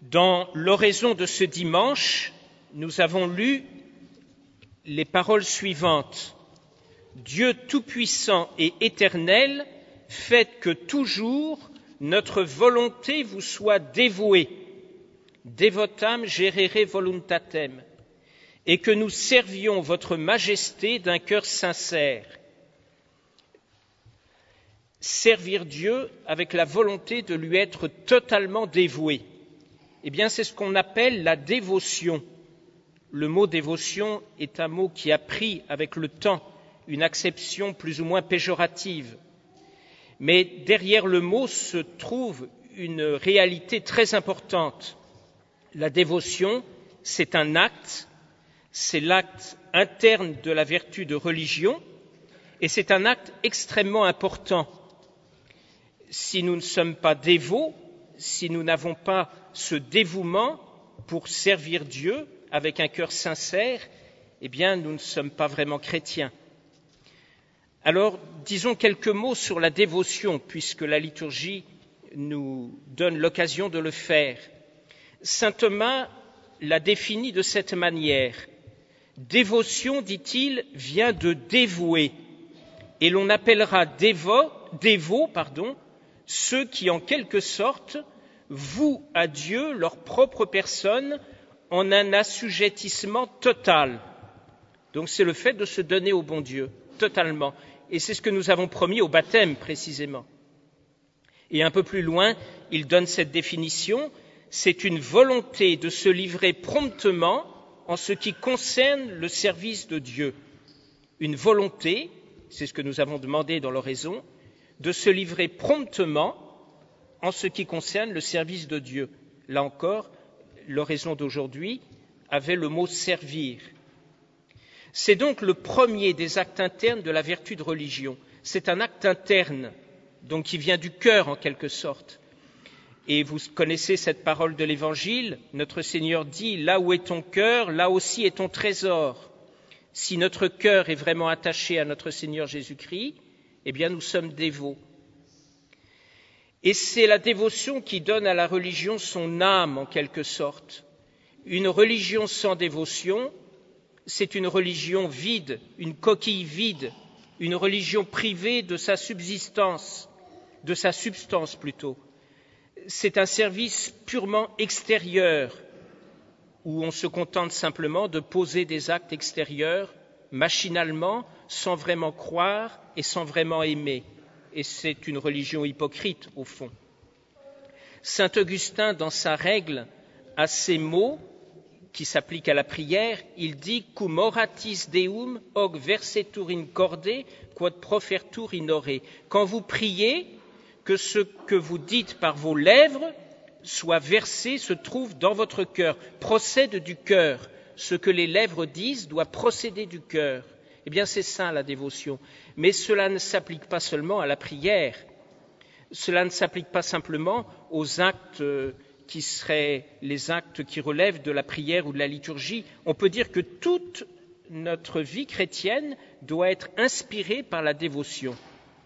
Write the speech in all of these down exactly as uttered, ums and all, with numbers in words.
Dans l'oraison de ce dimanche, nous avons lu les paroles suivantes. Dieu tout-puissant et éternel, faites que toujours notre volonté vous soit dévouée, devotam gerere voluntatem, et que nous servions votre majesté d'un cœur sincère. Servir Dieu avec la volonté de lui être totalement dévoué. Eh bien, c'est ce qu'on appelle la dévotion. Le mot dévotion est un mot qui a pris avec le temps une acception plus ou moins péjorative. Mais derrière le mot se trouve une réalité très importante. La dévotion, c'est un acte, c'est l'acte interne de la vertu de religion, et c'est un acte extrêmement important. Si nous ne sommes pas dévots, si nous n'avons pas ce dévouement pour servir Dieu avec un cœur sincère, eh bien, nous ne sommes pas vraiment chrétiens. Alors, disons quelques mots sur la dévotion, puisque la liturgie nous donne l'occasion de le faire. Saint Thomas l'a définie de cette manière. Dévotion, dit-il, vient de dévouer, et l'on appellera dévot, dévots, pardon, ceux qui, en quelque sorte, vouent à Dieu leur propre personne en un assujettissement total. Donc c'est le fait de se donner au bon Dieu, totalement. Et c'est ce que nous avons promis au baptême, précisément. Et un peu plus loin, il donne cette définition, c'est une volonté de se livrer promptement en ce qui concerne le service de Dieu. Une volonté, c'est ce que nous avons demandé dans l'oraison, de se livrer promptement en ce qui concerne le service de Dieu. Là encore, l'oraison d'aujourd'hui avait le mot « servir ». C'est donc le premier des actes internes de la vertu de religion. C'est un acte interne, donc qui vient du cœur en quelque sorte. Et vous connaissez cette parole de l'Évangile, notre Seigneur dit « Là où est ton cœur, là aussi est ton trésor ». Si notre cœur est vraiment attaché à notre Seigneur Jésus-Christ, eh bien nous sommes dévots. Et c'est la dévotion qui donne à la religion son âme, en quelque sorte. Une religion sans dévotion, c'est une religion vide, une coquille vide, une religion privée de sa subsistance, de sa substance plutôt. C'est un service purement extérieur, où on se contente simplement de poser des actes extérieurs, machinalement, sans vraiment croire et sans vraiment aimer. Et c'est une religion hypocrite, au fond. Saint Augustin, dans sa règle, a ces mots qui s'appliquent à la prière. Il dit « Cum oratis Deum, hoc versetur in corde, quod profertur in ore ». Quand vous priez, que ce que vous dites par vos lèvres soit versé, se trouve dans votre cœur, procède du cœur. Ce que les lèvres disent doit procéder du cœur. Eh bien, c'est ça la dévotion. Mais cela ne s'applique pas seulement à la prière. Cela ne s'applique pas simplement aux actes qui seraient les actes qui relèvent de la prière ou de la liturgie. On peut dire que toute notre vie chrétienne doit être inspirée par la dévotion.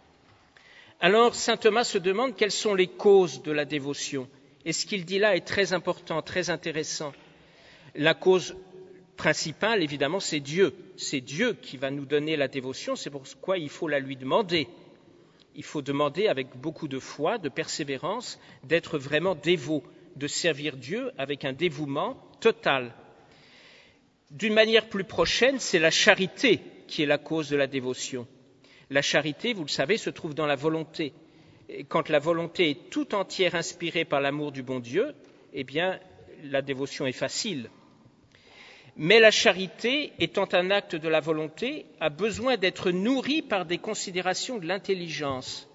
Alors, saint Thomas se demande quelles sont les causes de la dévotion. Et ce qu'il dit là est très important, très intéressant. La cause principale, évidemment, c'est Dieu. C'est Dieu qui va nous donner la dévotion, c'est pourquoi il faut la lui demander. Il faut demander avec beaucoup de foi, de persévérance, d'être vraiment dévot, de servir Dieu avec un dévouement total. D'une manière plus prochaine, c'est la charité qui est la cause de la dévotion. La charité, vous le savez, se trouve dans la volonté. Et quand la volonté est tout entière inspirée par l'amour du bon Dieu, eh bien, la dévotion est facile. Mais la charité, étant un acte de la volonté, a besoin d'être nourrie par des considérations de l'intelligence.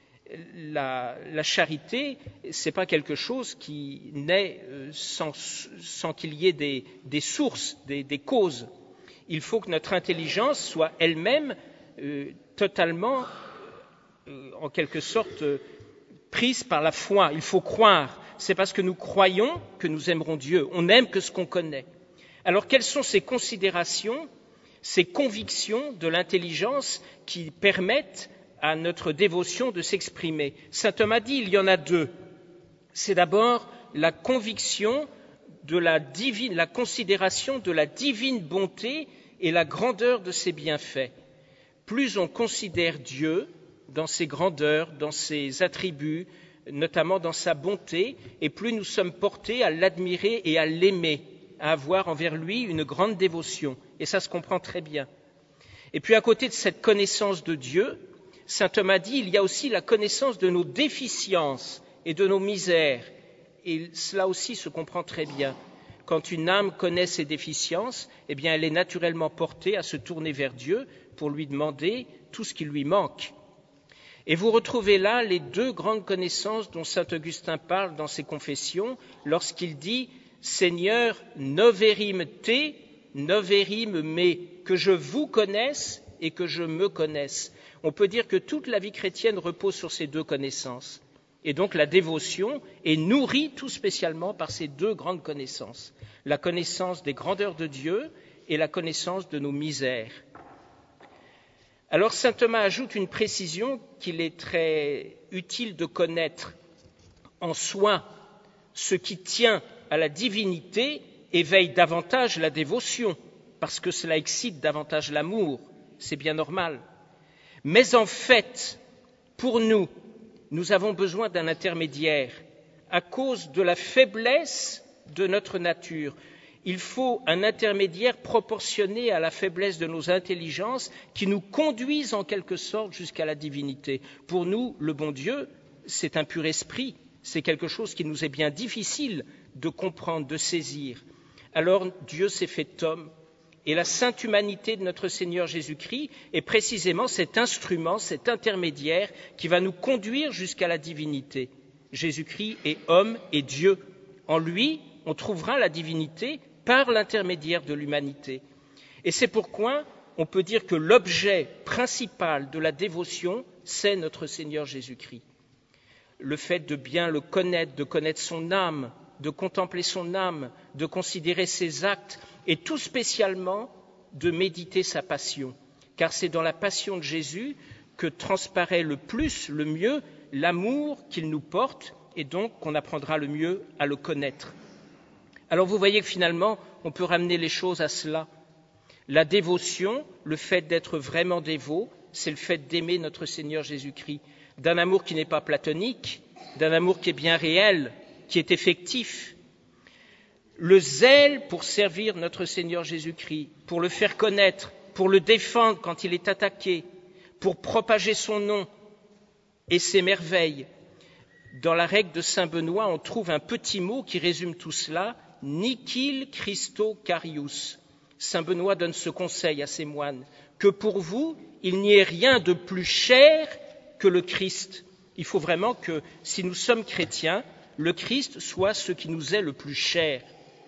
La, la charité, ce n'est pas quelque chose qui naît sans, sans qu'il y ait des, des sources, des, des causes. Il faut que notre intelligence soit elle-même euh, totalement, euh, en quelque sorte, euh, prise par la foi. Il faut croire. C'est parce que nous croyons que nous aimerons Dieu. On n'aime que ce qu'on connaît. Alors, quelles sont ces considérations, ces convictions de l'intelligence qui permettent à notre dévotion de s'exprimer? Saint Thomas dit il y en a deux. C'est d'abord la conviction de la divine, la considération de la divine bonté et la grandeur de ses bienfaits. Plus on considère Dieu dans ses grandeurs, dans ses attributs, notamment dans sa bonté, et plus nous sommes portés à l'admirer et à l'aimer, à avoir envers lui une grande dévotion. Et ça se comprend très bien. Et puis à côté de cette connaissance de Dieu, saint Thomas dit, il y a aussi la connaissance de nos déficiences et de nos misères. Et cela aussi se comprend très bien. Quand une âme connaît ses déficiences, eh bien elle est naturellement portée à se tourner vers Dieu pour lui demander tout ce qui lui manque. Et vous retrouvez là les deux grandes connaissances dont saint Augustin parle dans ses confessions lorsqu'il dit « Seigneur, noverim te, noverim me », que je vous connaisse et que je me connaisse. On peut dire que toute la vie chrétienne repose sur ces deux connaissances. Et donc la dévotion est nourrie tout spécialement par ces deux grandes connaissances. La connaissance des grandeurs de Dieu et la connaissance de nos misères. Alors saint Thomas ajoute une précision qu'il est très utile de connaître. En soi, ce qui tient à la divinité éveille davantage la dévotion, parce que cela excite davantage l'amour, c'est bien normal. Mais en fait, pour nous, nous avons besoin d'un intermédiaire à cause de la faiblesse de notre nature. Il faut un intermédiaire proportionné à la faiblesse de nos intelligences qui nous conduise en quelque sorte jusqu'à la divinité. Pour nous, le bon Dieu, c'est un pur esprit, c'est quelque chose qui nous est bien difficile de comprendre, de saisir. Alors Dieu s'est fait homme et la sainte humanité de notre Seigneur Jésus-Christ est précisément cet instrument, cet intermédiaire qui va nous conduire jusqu'à la divinité. Jésus-Christ est homme et Dieu. En lui, on trouvera la divinité par l'intermédiaire de l'humanité. Et c'est pourquoi on peut dire que l'objet principal de la dévotion, c'est notre Seigneur Jésus-Christ. Le fait de bien le connaître, de connaître son âme, de contempler son âme, de considérer ses actes, et tout spécialement de méditer sa passion. Car c'est dans la passion de Jésus que transparaît le plus, le mieux, l'amour qu'il nous porte, et donc qu'on apprendra le mieux à le connaître. Alors vous voyez que finalement, on peut ramener les choses à cela. La dévotion, le fait d'être vraiment dévot, c'est le fait d'aimer notre Seigneur Jésus-Christ, d'un amour qui n'est pas platonique, d'un amour qui est bien réel, qui est effectif. Le zèle pour servir notre Seigneur Jésus-Christ, pour le faire connaître, pour le défendre quand il est attaqué, pour propager son nom et ses merveilles. Dans la règle de saint Benoît, on trouve un petit mot qui résume tout cela, « Nihil Christo carius ». Saint Benoît donne ce conseil à ses moines, que pour vous, il n'y ait rien de plus cher que le Christ. Il faut vraiment que, si nous sommes chrétiens, le Christ soit ce qui nous est le plus cher.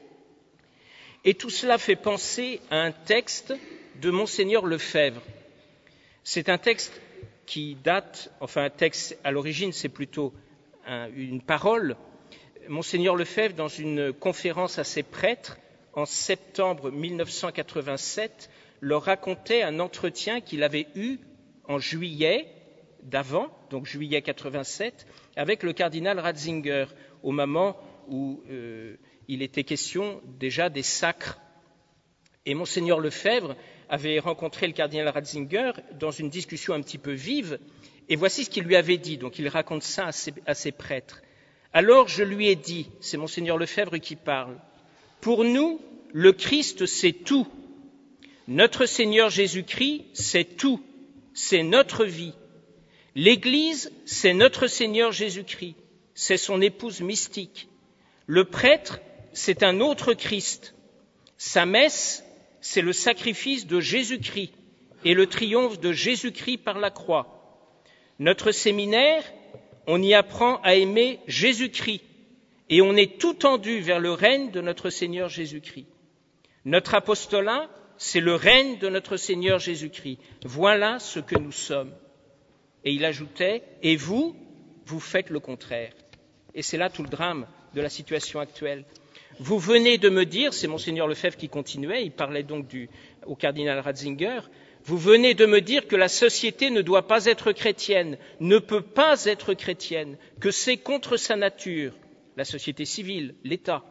Et tout cela fait penser à un texte de Monseigneur Lefebvre. C'est un texte qui date, enfin un texte à l'origine, c'est plutôt un, une parole. Monseigneur Lefebvre, dans une conférence à ses prêtres, en septembre mille neuf cent quatre-vingt-sept, leur racontait un entretien qu'il avait eu en juillet d'avant, donc juillet quatre-vingt-sept, avec le cardinal Ratzinger, au moment où euh, il était question déjà des sacres. Et Monseigneur Lefebvre avait rencontré le cardinal Ratzinger dans une discussion un petit peu vive, et voici ce qu'il lui avait dit. Donc il raconte ça à ses, à ses prêtres. Alors je lui ai dit, c'est Monseigneur Lefebvre qui parle, pour nous, le Christ c'est tout. Notre Seigneur Jésus-Christ c'est tout. C'est notre vie. L'Église, c'est notre Seigneur Jésus-Christ. C'est son épouse mystique. Le prêtre, c'est un autre Christ. Sa messe, c'est le sacrifice de Jésus-Christ et le triomphe de Jésus-Christ par la croix. Notre séminaire, on y apprend à aimer Jésus-Christ et on est tout tendu vers le règne de notre Seigneur Jésus-Christ. Notre apostolat, c'est le règne de notre Seigneur Jésus-Christ. Voilà ce que nous sommes. Et il ajoutait, et vous, vous faites le contraire. Et c'est là tout le drame de la situation actuelle. Vous venez de me dire, c'est Monseigneur Lefebvre qui continuait, il parlait donc du, au cardinal Ratzinger, vous venez de me dire que la société ne doit pas être chrétienne, ne peut pas être chrétienne, que c'est contre sa nature. la société civile, l'État.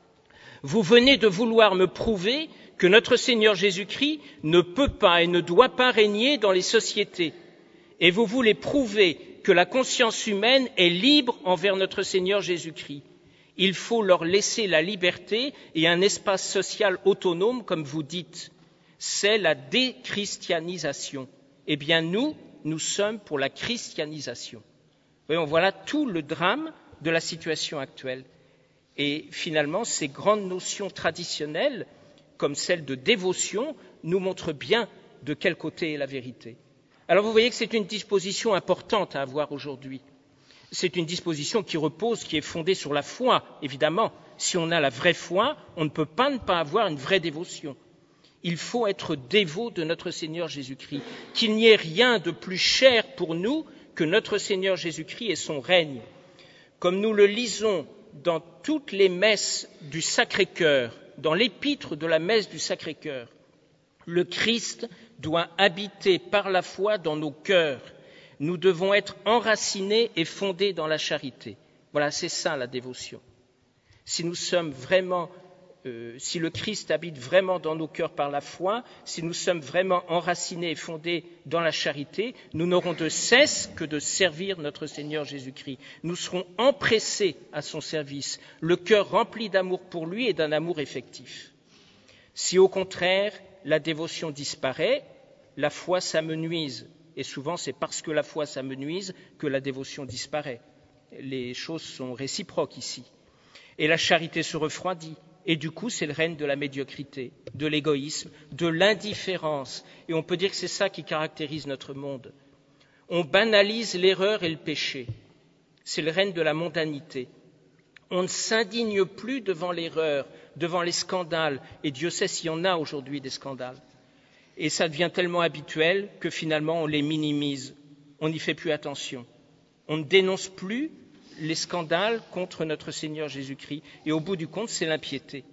Vous venez de vouloir me prouver que notre Seigneur Jésus-Christ ne peut pas et ne doit pas régner dans les sociétés. Et vous voulez prouver que la conscience humaine est libre envers notre Seigneur Jésus-Christ. Il faut leur laisser la liberté et un espace social autonome, comme vous dites. C'est la déchristianisation. Eh bien, nous, nous sommes pour la christianisation. Voyons, voilà tout le drame de la situation actuelle. Et finalement, ces grandes notions traditionnelles, comme celle de dévotion, nous montrent bien de quel côté est la vérité. Alors vous voyez que c'est une disposition importante à avoir aujourd'hui. C'est une disposition qui repose, qui est fondée sur la foi, évidemment. Si on a la vraie foi, on ne peut pas ne pas avoir une vraie dévotion. Il faut être dévot de notre Seigneur Jésus-Christ, qu'il n'y ait rien de plus cher pour nous que notre Seigneur Jésus-Christ et son règne. Comme nous le lisons dans toutes les messes du Sacré-Cœur, dans l'épître de la messe du Sacré-Cœur, le Christ doit habiter par la foi dans nos cœurs. Nous devons être enracinés et fondés dans la charité. Voilà, c'est ça la dévotion. Si nous sommes vraiment, euh, si le Christ habite vraiment dans nos cœurs par la foi, si nous sommes vraiment enracinés et fondés dans la charité, nous n'aurons de cesse que de servir notre Seigneur Jésus-Christ. Nous serons empressés à son service, le cœur rempli d'amour pour lui et d'un amour effectif. Si au contraire, la dévotion disparaît, la foi s'amenuise. Et souvent, c'est parce que la foi s'amenuise que la dévotion disparaît. Les choses sont réciproques ici. Et la charité se refroidit. Et du coup, c'est le règne de la médiocrité, de l'égoïsme, de l'indifférence. Et on peut dire que c'est ça qui caractérise notre monde. On banalise l'erreur et le péché. C'est le règne de la mondanité. On ne s'indigne plus devant l'erreur, devant les scandales. Et Dieu sait s'il y en a aujourd'hui des scandales. Et ça devient tellement habituel que finalement on les minimise, on n'y fait plus attention. On ne dénonce plus les scandales contre notre Seigneur Jésus-Christ. Et au bout du compte, c'est l'impiété.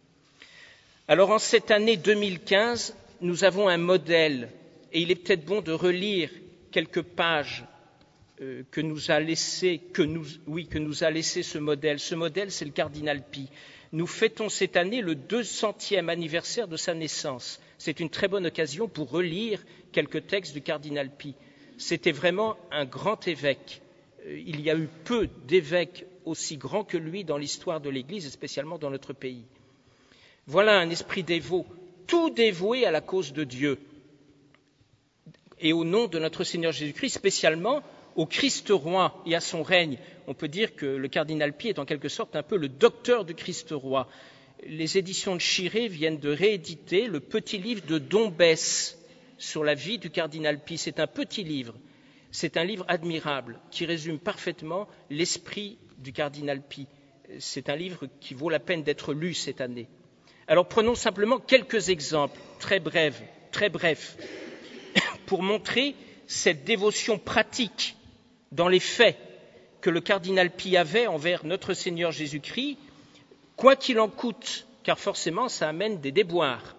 Alors en cette année deux mille quinze, nous avons un modèle, et il est peut-être bon de relire quelques pages euh, que nous a laissé, que nous, oui, que nous a laissé ce modèle. Ce modèle, c'est le cardinal Pie. Nous fêtons cette année le deux centième anniversaire de sa naissance. C'est une très bonne occasion pour relire quelques textes du cardinal Pie. C'était vraiment un grand évêque. Il y a eu peu d'évêques aussi grands que lui dans l'histoire de l'Église, et spécialement dans notre pays. Voilà un esprit dévot, tout dévoué à la cause de Dieu et au nom de notre Seigneur Jésus-Christ, spécialement au Christ roi et à son règne. On peut dire que le cardinal Pie est en quelque sorte un peu le docteur du Christ roi. Les éditions de Chiré viennent de rééditer le petit livre de Dombès sur la vie du cardinal Pie. C'est un petit livre, c'est un livre admirable qui résume parfaitement l'esprit du cardinal Pie. C'est un livre qui vaut la peine d'être lu cette année. Alors prenons simplement quelques exemples très brefs, très brefs, pour montrer cette dévotion pratique dans les faits que le cardinal Pie avait envers notre Seigneur Jésus-Christ, quoi qu'il en coûte, car forcément ça amène des déboires.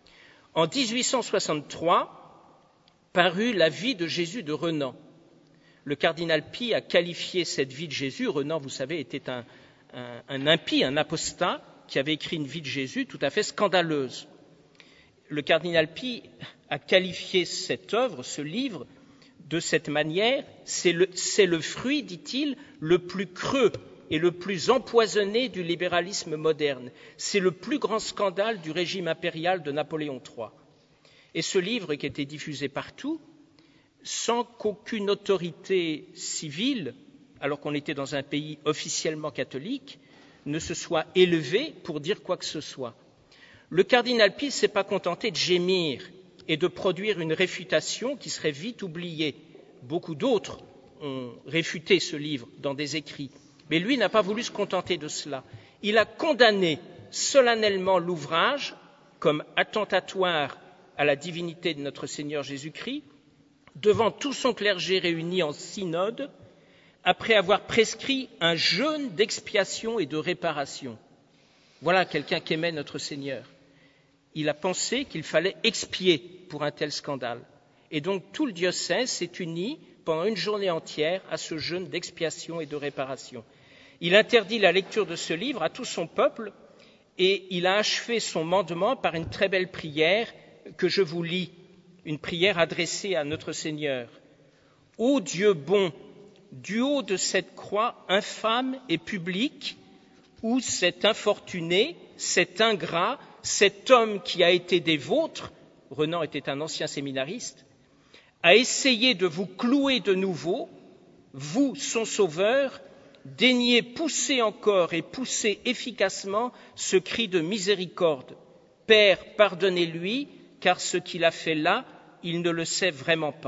En dix-huit cent soixante-trois, parut la vie de Jésus de Renan. Le cardinal Pie a qualifié cette vie de Jésus. Renan, vous savez, était un, un, un impie, un apostat, qui avait écrit une vie de Jésus tout à fait scandaleuse. Le cardinal Pie a qualifié cette œuvre, ce livre, de cette manière. C'est le, c'est le fruit, dit-il, le plus creux et le plus empoisonné du libéralisme moderne. C'est le plus grand scandale du régime impérial de Napoléon trois. Et ce livre, qui était diffusé partout, sans qu'aucune autorité civile, alors qu'on était dans un pays officiellement catholique, ne se soit élevée pour dire quoi que ce soit. Le cardinal Pie ne s'est pas contenté de gémir et de produire une réfutation qui serait vite oubliée. Beaucoup d'autres ont réfuté ce livre dans des écrits. Mais lui n'a pas voulu se contenter de cela. Il a condamné solennellement l'ouvrage comme attentatoire à la divinité de notre Seigneur Jésus-Christ, devant tout son clergé réuni en synode, après avoir prescrit un jeûne d'expiation et de réparation. Voilà quelqu'un qui aimait notre Seigneur. Il a pensé qu'il fallait expier pour un tel scandale. Et donc tout le diocèse s'est uni pendant une journée entière à ce jeûne d'expiation et de réparation. Il interdit la lecture de ce livre à tout son peuple et il a achevé son mandement par une très belle prière que je vous lis, une prière adressée à notre Seigneur. « Ô Dieu bon, du haut de cette croix infâme et publique, où cet infortuné, cet ingrat, cet homme qui a été des vôtres, Renan était un ancien séminariste, a essayé de vous clouer de nouveau, vous, son sauveur, daignez pousser encore et pousser efficacement ce cri de miséricorde. Père, pardonnez-lui, car ce qu'il a fait là, il ne le sait vraiment pas. »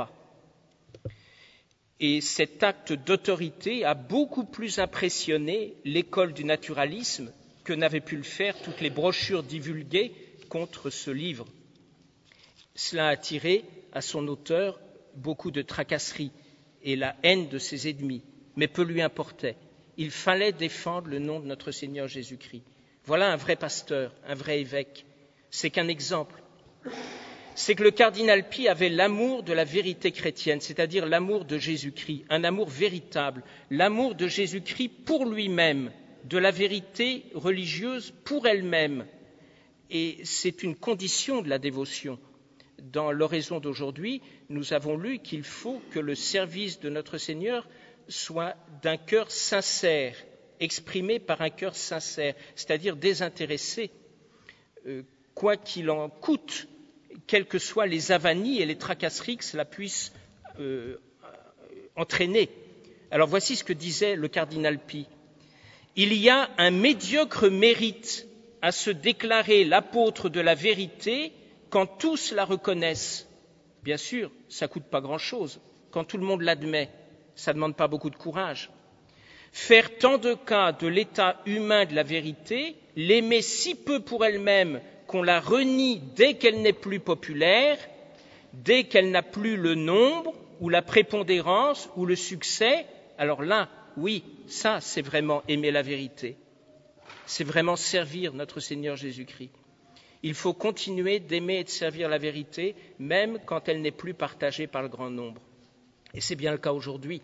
Et cet acte d'autorité a beaucoup plus impressionné l'école du naturalisme que n'avaient pu le faire toutes les brochures divulguées contre ce livre. Cela a attiré à son auteur beaucoup de tracasseries et la haine de ses ennemis, mais peu lui importait. Il fallait défendre le nom de notre Seigneur Jésus-Christ. Voilà un vrai pasteur, un vrai évêque. C'est qu'un exemple. C'est que le cardinal Pie avait l'amour de la vérité chrétienne, c'est-à-dire l'amour de Jésus-Christ, un amour véritable, l'amour de Jésus-Christ pour lui-même, de la vérité religieuse pour elle-même. Et c'est une condition de la dévotion. Dans l'oraison d'aujourd'hui, nous avons lu qu'il faut que le service de notre Seigneur soit d'un cœur sincère, exprimé par un cœur sincère, c'est-à-dire désintéressé, euh, quoi qu'il en coûte, quelles que soient les avanies et les tracasseries que cela puisse euh, entraîner. Alors voici ce que disait le cardinal Pie. « Il y a un médiocre mérite à se déclarer l'apôtre de la vérité quand tous la reconnaissent. Bien sûr, ça ne coûte pas grand-chose. Quand tout le monde l'admet, ça ne demande pas beaucoup de courage. Faire tant de cas de l'état humain de la vérité, l'aimer si peu pour elle-même qu'on la renie dès qu'elle n'est plus populaire, dès qu'elle n'a plus le nombre ou la prépondérance ou le succès, alors là, oui, ça c'est vraiment aimer la vérité. C'est vraiment servir notre Seigneur Jésus-Christ. Il faut continuer d'aimer et de servir la vérité, même quand elle n'est plus partagée par le grand nombre. Et c'est bien le cas aujourd'hui.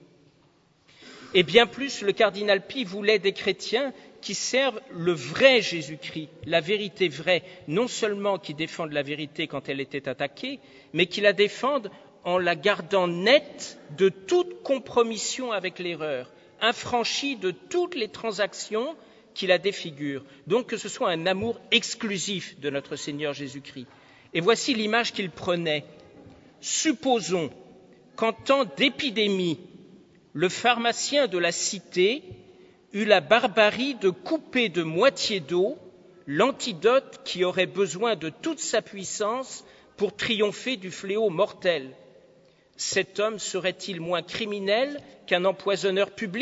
Et bien plus, le cardinal Pie voulait des chrétiens qui servent le vrai Jésus-Christ, la vérité vraie, non seulement qui défendent la vérité quand elle était attaquée, mais qui la défendent en la gardant nette de toute compromission avec l'erreur, affranchie de toutes les transactions qui la défigurent. Donc que ce soit un amour exclusif de notre Seigneur Jésus-Christ. Et voici l'image qu'il prenait. Supposons qu'en temps d'épidémie, le pharmacien de la cité eut la barbarie de couper de moitié d'eau l'antidote qui aurait besoin de toute sa puissance pour triompher du fléau mortel. Cet homme serait-il moins criminel qu'un empoisonneur public ?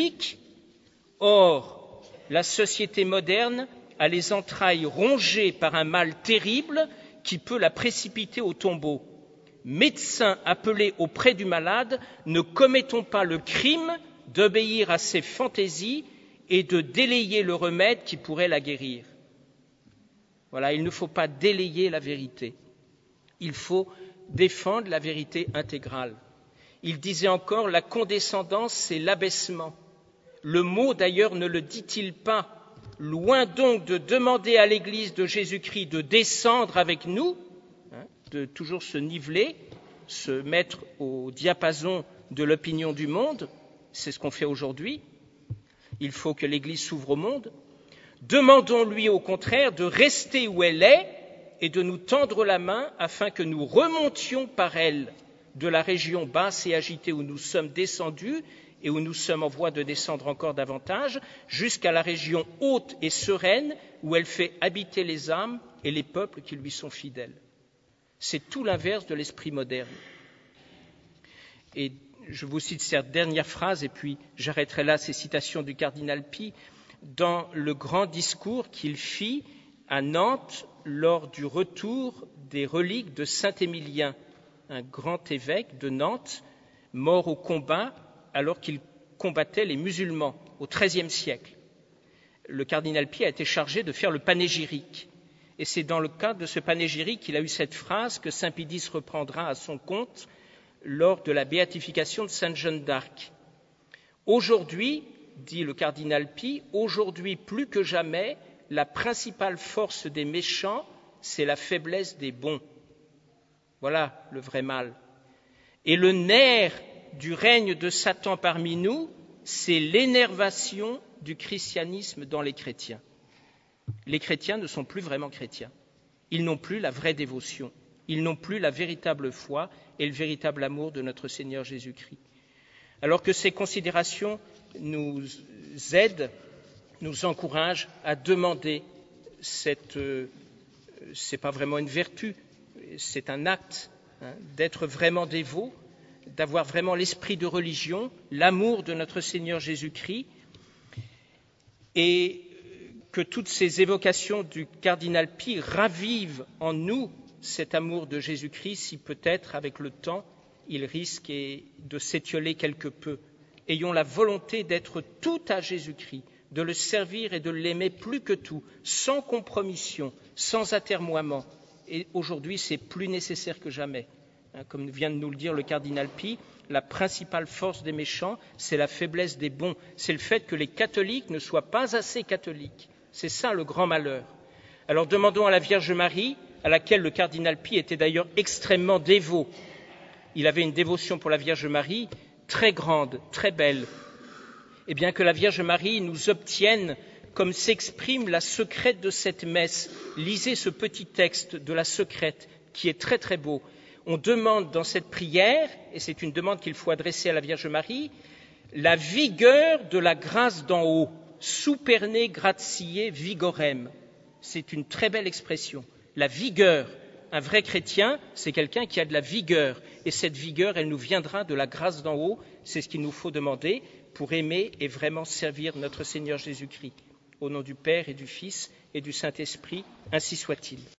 Or, la société moderne a les entrailles rongées par un mal terrible qui peut la précipiter au tombeau. Médecins appelés auprès du malade, ne commettons pas le crime d'obéir à ses fantaisies et de délayer le remède qui pourrait la guérir. Voilà, il ne faut pas délayer la vérité. Il faut défendre la vérité intégrale. Il disait encore, la condescendance, c'est l'abaissement. Le mot d'ailleurs ne le dit-il pas. Loin donc de demander à l'Église de Jésus-Christ de descendre avec nous, hein, de toujours se niveler, se mettre au diapason de l'opinion du monde, c'est ce qu'on fait aujourd'hui. Il faut que l'Église s'ouvre au monde. Demandons-lui au contraire de rester où elle est et de nous tendre la main afin que nous remontions par elle de la région basse et agitée où nous sommes descendus et où nous sommes en voie de descendre encore davantage, jusqu'à la région haute et sereine où elle fait habiter les âmes et les peuples qui lui sont fidèles. C'est tout l'inverse de l'esprit moderne. Et je vous cite cette dernière phrase, et puis j'arrêterai là ces citations du cardinal Pie, dans le grand discours qu'il fit à Nantes lors du retour des reliques de Saint-Émilien, un grand évêque de Nantes, mort au combat alors qu'il combattait les musulmans au treizième siècle. Le cardinal Pie a été chargé de faire le panégyrique. Et c'est dans le cadre de ce panégyrique qu'il a eu cette phrase que saint Pidis reprendra à son compte lors de la béatification de sainte Jeanne d'Arc. Aujourd'hui, dit le cardinal Pie, aujourd'hui plus que jamais, la principale force des méchants, c'est la faiblesse des bons. Voilà le vrai mal. Et le nerf du règne de Satan parmi nous, c'est l'énervation du christianisme dans les chrétiens. Les chrétiens ne sont plus vraiment chrétiens. Ils n'ont plus la vraie dévotion. Ils n'ont plus la véritable foi et le véritable amour de notre Seigneur Jésus-Christ. Alors que ces considérations nous aident, nous encouragent à demander cette, euh, c'est pas vraiment une vertu, c'est un acte, hein, d'être vraiment dévot, d'avoir vraiment l'esprit de religion, l'amour de notre Seigneur Jésus-Christ, et que toutes ces évocations du cardinal Pie ravivent en nous cet amour de Jésus-Christ, si peut-être avec le temps il risque de s'étioler quelque peu. Ayons la volonté d'être tout à Jésus-Christ, de le servir et de l'aimer plus que tout, sans compromission, sans atermoiement. Et aujourd'hui, c'est plus nécessaire que jamais. Comme vient de nous le dire le cardinal Pie, la principale force des méchants, c'est la faiblesse des bons. C'est le fait que les catholiques ne soient pas assez catholiques. C'est ça le grand malheur. Alors demandons à la Vierge Marie, à laquelle le cardinal Pie était d'ailleurs extrêmement dévot. Il avait une dévotion pour la Vierge Marie très grande, très belle. Eh bien que la Vierge Marie nous obtienne, comme s'exprime la secrète de cette messe. Lisez ce petit texte de la secrète qui est très très beau. On demande dans cette prière, et c'est une demande qu'il faut adresser à la Vierge Marie, la vigueur de la grâce d'en haut, superne gratiae vigorem. C'est une très belle expression. La vigueur. Un vrai chrétien, c'est quelqu'un qui a de la vigueur. Et cette vigueur, elle nous viendra de la grâce d'en haut. C'est ce qu'il nous faut demander pour aimer et vraiment servir notre Seigneur Jésus-Christ. Au nom du Père et du Fils et du Saint-Esprit, ainsi soit-il.